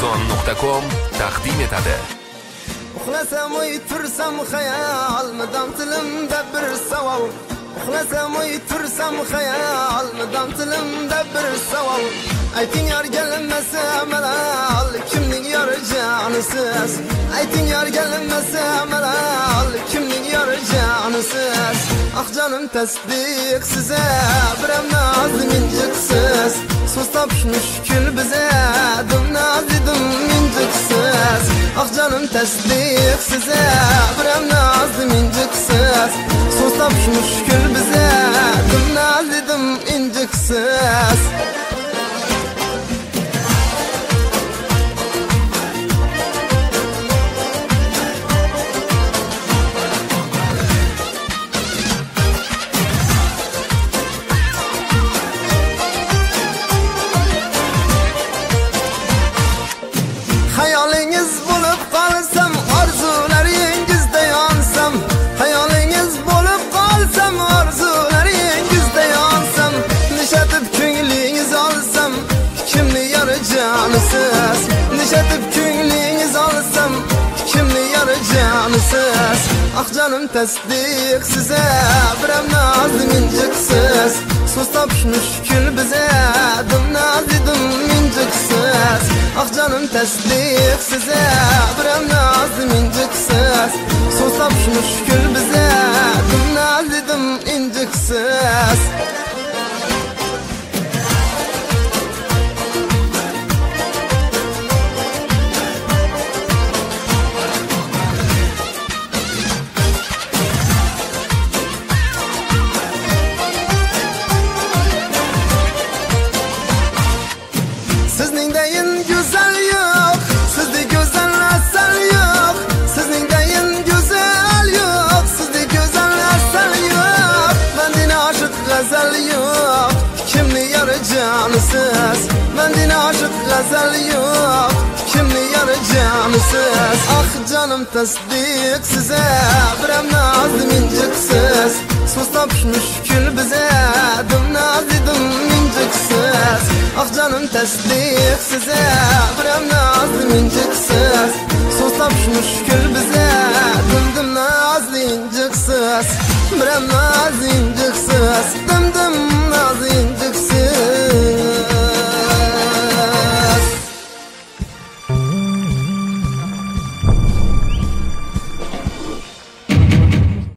Arzon.com taqdim etadi. Uxlasam o'ytursam xayol, midam tilimda bir savol. Uxlasam o'ytursam xayol, midam tilimda bir savol. Ayting yor kelmasa malol, kimning yori jonisiz? Ayting yor kelmasa malol, kimning yori jonisiz? Ah canım tasdiq size, biram nazım injiksiz. So'z topish mushkul bize, dim nazidim injiksiz. Ah canım tasdiq size, biram nazım injiksiz. So'z topish mushkul bize, dim nazidim injiksiz. Hayolingiz bo'lib qolsam, orzularingizda yonsam. Hayolingiz bo'lib qolsam, orzularingizda yonsam. Nishatib ko'nglingiz olsam, kimni yori jonisiz? Nishatib ko'nglingiz olsam, kimni yori jonisiz? Ah canım tasdiq size, biram nazım injiksiz. So'z topish mushkul bize, dim nazidim injiksiz. Ah canım tasdiq size, biram nazım injiksiz. So'z topish mushkul bize, dim nazidim injiksiz. Sizning deyin güzel yok, sizde güzel asal yok. Sizning deyin güzel yok, sizde güzel asal yok. Bendin aşık gazel yok, kimni yarı canısız. Bendin aşık gazel yok, kimni yarı canısız. Ah canım tasdik size, biram nazım injiksiz. So'z topish mushkul bize, dim nazidim injiksiz. Ah canım tasdiq size, biram nazım injiksiz. So'z topish mushkul bize, dim nazlı injiksiz. Biram nazım injiksiz.